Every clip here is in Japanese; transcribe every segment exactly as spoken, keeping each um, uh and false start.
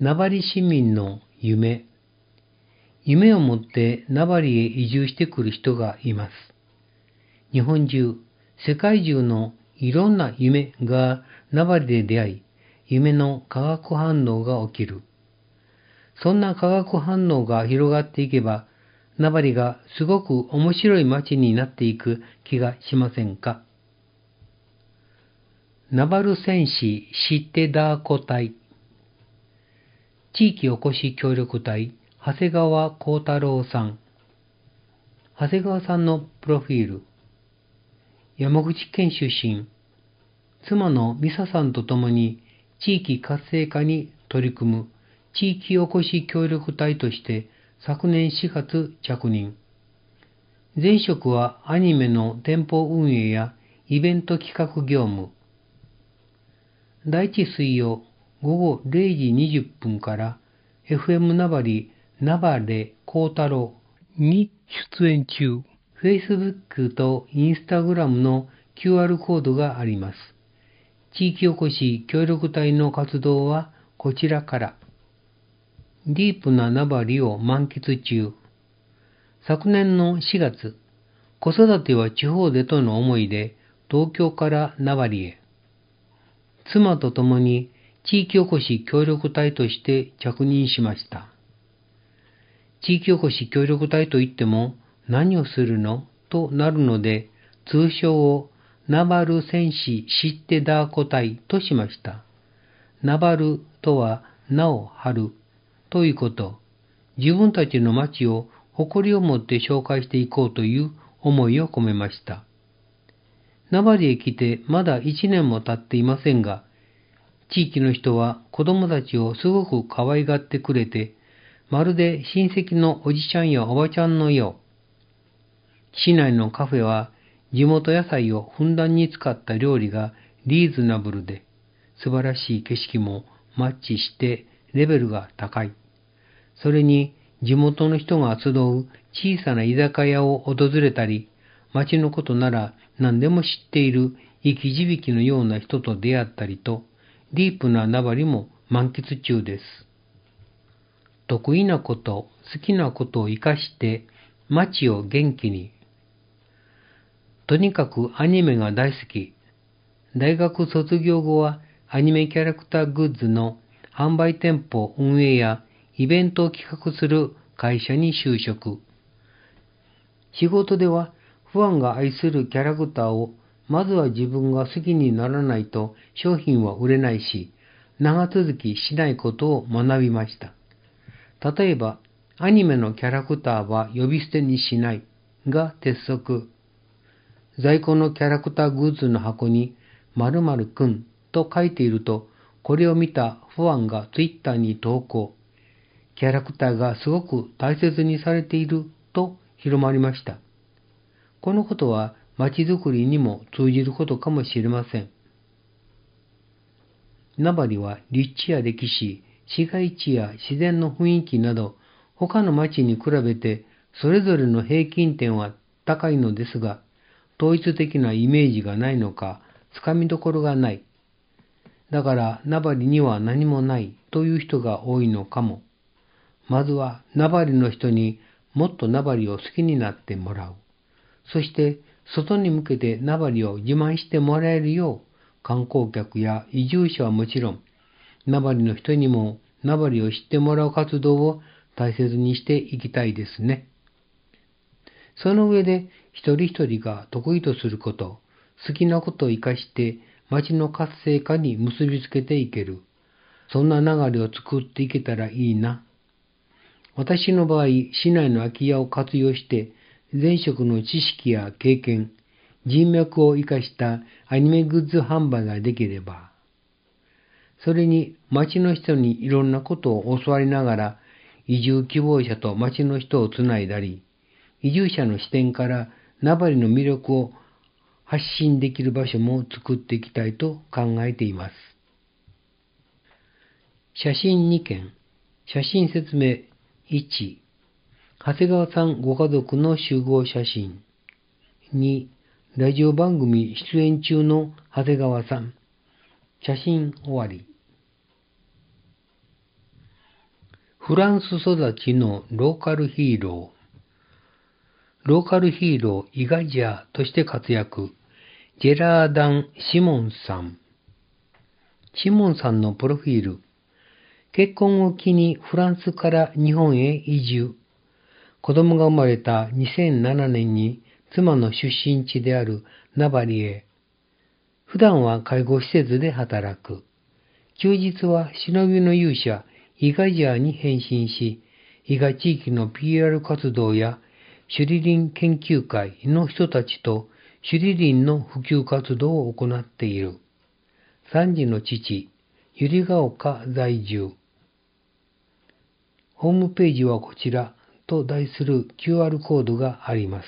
名張市民の夢。夢を持って名張へ移住してくる人がいます。日本中、世界中のいろんな夢が名張で出会い、夢の化学反応が起きる。そんな化学反応が広がっていけば、名張がすごく面白い街になっていく気がしませんか。名張戦士知ってだーこ隊。地域おこし協力隊、長谷川幸太郎さん。長谷川さんのプロフィール。山口県出身。妻の美沙さんと共に地域活性化に取り組む地域おこし協力隊として昨年しがつ着任。前職はアニメの店舗運営やイベント企画業務。だいいち水曜午後れいじにじゅっぷんから エフエム 名張名張幸太郎に出演中。Facebook と Instagram の キューアール コードがあります。地域おこし協力隊の活動はこちらから。ディープな名張を満喫中。昨年のしがつ、子育ては地方でとの思いで東京から名張へ。妻と共に地域おこし協力隊として着任しました。地域おこし協力隊といっても何をするのとなるので、通称を名張戦士知ってだーこ隊としました。名張とは名を張るということ。自分たちの町を誇りを持って紹介していこうという思いを込めました。名張へ来てまだ一年も経っていませんが、地域の人は子供たちをすごく可愛がってくれて、まるで親戚のおじちゃんやおばちゃんのよう。市内のカフェは地元野菜をふんだんに使った料理がリーズナブルで、素晴らしい景色もマッチしてレベルが高い。それに地元の人が集う小さな居酒屋を訪れたり、町のことなら何でも知っている生き字引のような人と出会ったりと、ディープな名張も満喫中です。得意なこと、好きなことを活かして町を元気に。とにかくアニメが大好き。大学卒業後はアニメキャラクターグッズの販売店舗運営やイベントを企画する会社に就職。仕事ではファンが愛するキャラクターをまずは自分が好きにならないと商品は売れないし、長続きしないことを学びました。例えば、アニメのキャラクターは呼び捨てにしないが鉄則。在庫のキャラクターグッズの箱に〇〇くんと書いていると、これを見たファンがツイッターに投稿。キャラクターがすごく大切にされていると広まりました。このことは街づくりにも通じることかもしれません。名張は立地や歴史、市街地や自然の雰囲気など、他の町に比べてそれぞれの平均点は高いのですが、統一的なイメージがないのか、つかみどころがない。だから名張には何もないという人が多いのかも。まずは名張の人にもっと名張を好きになってもらう。そして外に向けて名張を自慢してもらえるよう、観光客や移住者はもちろん、名張の人にも名張を知ってもらう活動を大切にしていきたいですね。その上で一人一人が得意とすること、好きなことを生かして町の活性化に結びつけていける。そんな流れを作っていけたらいいな。私の場合、市内の空き家を活用して前職の知識や経験、人脈を生かしたアニメグッズ販売ができれば、それに町の人にいろんなことを教わりながら移住希望者と町の人をつないだり、移住者の視点から名張の魅力を発信できる場所も作っていきたいと考えています。写真にけん、写真説明いち、長谷川さんご家族の集合写真。に、ラジオ番組出演中の長谷川さん。写真終わり。 フランス育ちのローカルヒーロー。ローカルヒーローイガジャーとして活躍。ジェラーダン・シモンさん。シモンさんのプロフィール。結婚を機にフランスから日本へ移住。子供が生まれたにせんななねんに妻の出身地であるナバリへ。普段は介護施設で働く。休日は忍びの勇者イガジャーに変身し、伊賀地域の ピーアール 活動やシュリリン研究会の人たちとシュリリンの普及活動を行っている。三児の父、百合ヶ丘在住。ホームページはこちらと題する キューアール コードがあります。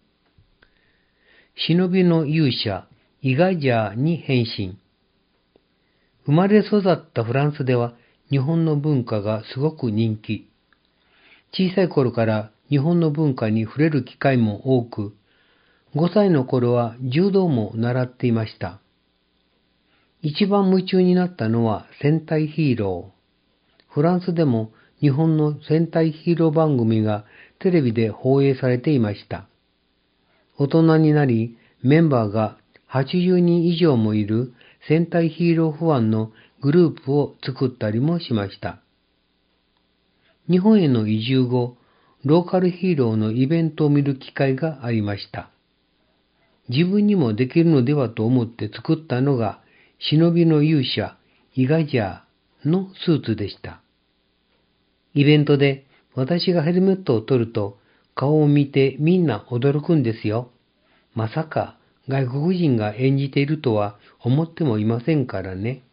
忍びの勇者イガジャーに変身。生まれ育ったフランスでは日本の文化がすごく人気。小さい頃から日本の文化に触れる機会も多く、ごさいの頃は柔道も習っていました。一番夢中になったのは戦隊ヒーロー。フランスでも日本の戦隊ヒーロー番組がテレビで放映されていました。大人になりメンバーがはちじゅうにん以上もいる戦隊ヒーローファンのグループを作ったりもしました。日本への移住後、ローカルヒーローのイベントを見る機会がありました。自分にもできるのではと思って作ったのが、忍びの勇者、イガジャーのスーツでした。イベントで私がヘルメットを取ると、顔を見てみんな驚くんですよ。まさか外国人が演じているとは思ってもいませんからね。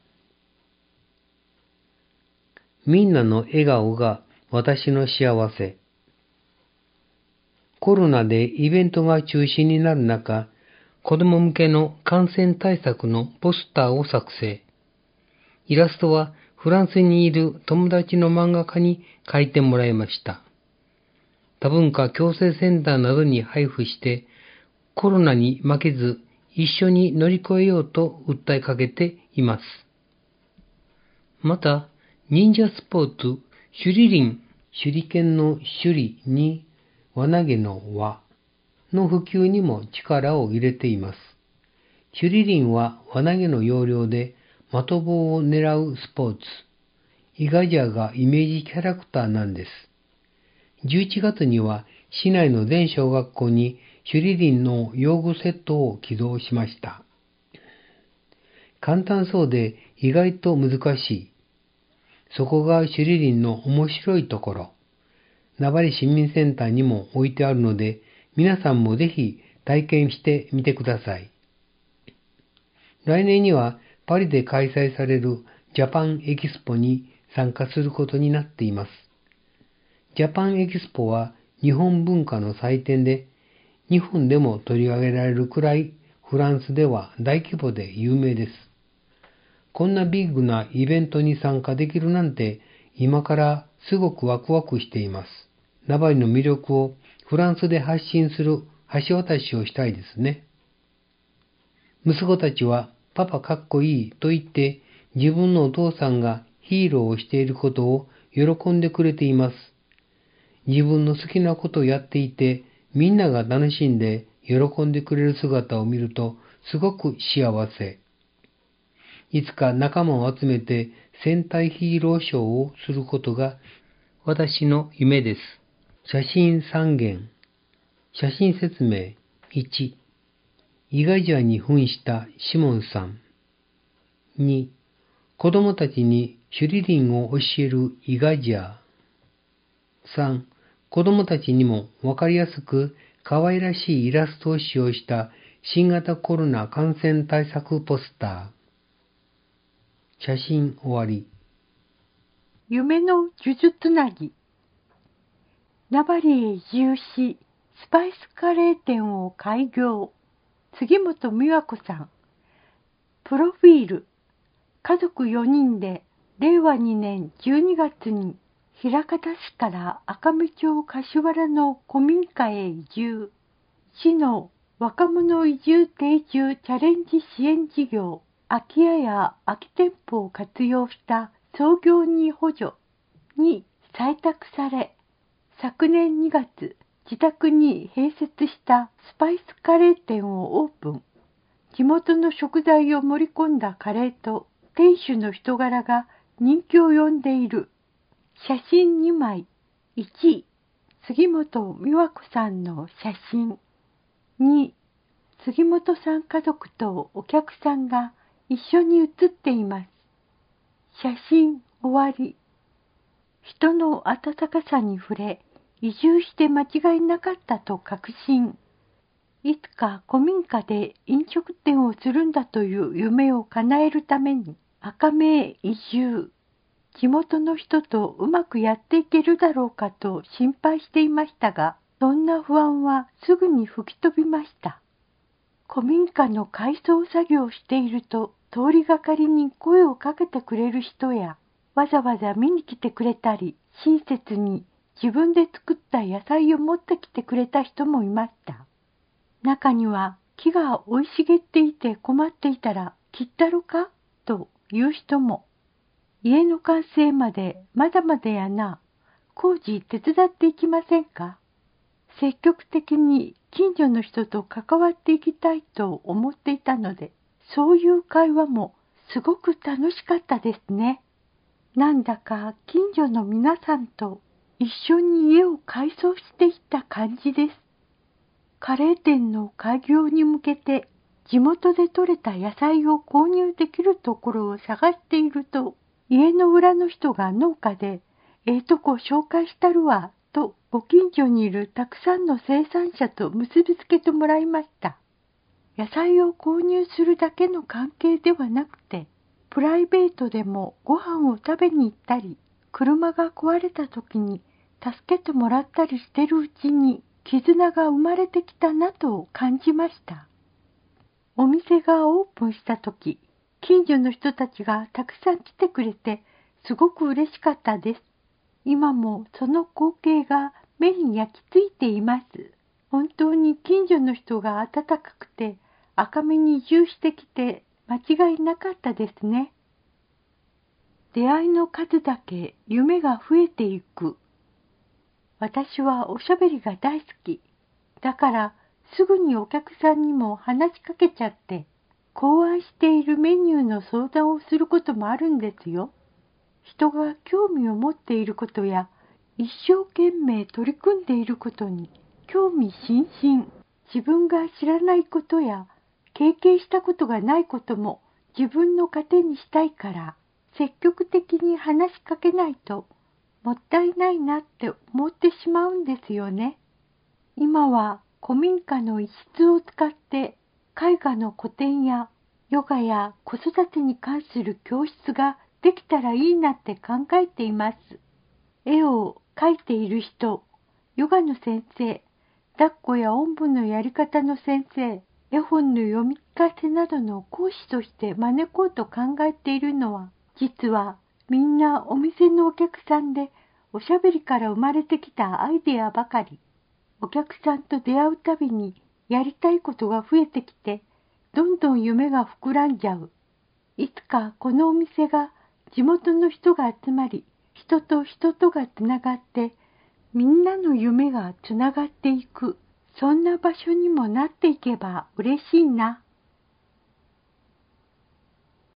みんなの笑顔が私の幸せ。コロナでイベントが中止になる中、子供向けの感染対策のポスターを作成。イラストはフランスにいる友達の漫画家に描いてもらいました。多文化共生センターなどに配布して、コロナに負けず一緒に乗り越えようと訴えかけています。また、忍者スポーツ、シュリリン、手裏剣の手裏に輪投げの輪の普及にも力を入れています。シュリリンは輪投げの要領で的棒を狙うスポーツ。イガジャーがイメージキャラクターなんです。じゅういちがつには市内の全小学校にシュリリンの用具セットを起動しました。簡単そうで意外と難しい。そこがシュリリンの面白いところ。名張市民センターにも置いてあるので、皆さんもぜひ体験してみてください。来年にはパリで開催されるジャパンエキスポに参加することになっています。ジャパンエキスポは日本文化の祭典で、日本でも取り上げられるくらいフランスでは大規模で有名です。こんなビッグなイベントに参加できるなんて今からすごくワクワクしています。名張の魅力をフランスで発信する橋渡しをしたいですね。息子たちはパパかっこいいと言って自分のお父さんがヒーローをしていることを喜んでくれています。自分の好きなことをやっていてみんなが楽しんで喜んでくれる姿を見るとすごく幸せ。いつか仲間を集めて戦隊ヒーローショーをすることが私の夢です。写真さんげん。写真説明いち。イガジャーに扮したシモンさん。に。子供たちにシュリリンを教えるイガジャー。さん。子供たちにもわかりやすく可愛らしいイラストを使用した新型コロナ感染対策ポスター。写真終わり。 夢の呪術つなぎ。名張へ移住し、スパイスカレー店を開業。杉本美和子さん。プロフィール。家族よにんで、れいわにねんじゅうにがつに、枚方市から赤目町柏原の古民家へ移住。市の若者移住定住チャレンジ支援事業。空き家や空き店舗を活用した創業に補助に採択され、昨年にがつ、自宅に併設したスパイスカレー店をオープン。地元の食材を盛り込んだカレーと店主の人柄が人気を呼んでいる。写真にまい。いちい、杉本美和子さんの写真。に、杉本さん家族とお客さんが一緒に写っています。写真終わり。人の温かさに触れ、移住して間違いなかったと確信。いつか古民家で飲食店をするんだという夢を叶えるために赤目へ移住。地元の人とうまくやっていけるだろうかと心配していましたが、そんな不安はすぐに吹き飛びました。古民家の改装作業をしていると、通りがかりに声をかけてくれる人や、わざわざ見に来てくれたり、親切に自分で作った野菜を持ってきてくれた人もいました。中には、木が生い茂っていて困っていたら、切ったろかという人も。家の完成までまだまだやな。工事手伝っていきませんか？積極的に近所の人と関わっていきたいと思っていたので、そういう会話もすごく楽しかったですね。なんだか近所の皆さんと一緒に家を改装していった感じです。カレー店の開業に向けて地元で採れた野菜を購入できるところを探していると、家の裏の人が農家で、ええとこ紹介したるわ、とご近所にいるたくさんの生産者と結びつけてもらいました。野菜を購入するだけの関係ではなくて、プライベートでもご飯を食べに行ったり、車が壊れた時に助けてもらったりしてるうちに絆が生まれてきたなと感じました。お店がオープンした時、近所の人たちがたくさん来てくれて、すごく嬉しかったです。今もその光景が目に焼き付いています。本当に近所の人が温かくて、赤目に移住してきて間違いなかったですね。出会いの数だけ夢が増えていく。私はおしゃべりが大好き。だからすぐにお客さんにも話しかけちゃって、考案しているメニューの相談をすることもあるんですよ。人が興味を持っていることや一生懸命取り組んでいることに興味津々。自分が知らないことや経験したことがないことも自分の糧にしたいから積極的に話しかけないともったいないなって思ってしまうんですよね。今は古民家の一室を使って絵画の個展やヨガや子育てに関する教室ができたらいいなって考えています。絵を描いている人、ヨガの先生、抱っこやおんぶのやり方の先生、絵本の読み聞かせなどの講師として招こうと考えているのは、実はみんなお店のお客さんでおしゃべりから生まれてきたアイデアばかり。お客さんと出会うたびにやりたいことが増えてきて、どんどん夢が膨らんじゃう。いつかこのお店が地元の人が集まり、人と人とがつながって、みんなの夢がつながっていく、そんな場所にもなっていけば嬉しいな。